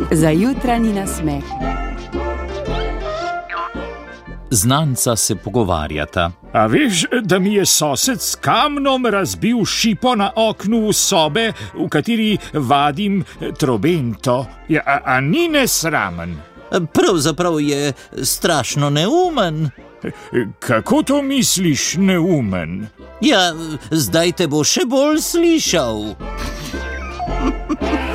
Za jutranji nasmeh. Znanca se pogovarjata. A veš, da mi je sosed s kamnom razbil šipo na oknu sobe, v kateri vadim trobento? Ja, a ni nesramen? Pravzaprav je strašno neumen. Kako to misliš, neumen? Ja, zdaj te bo še bolj slišal.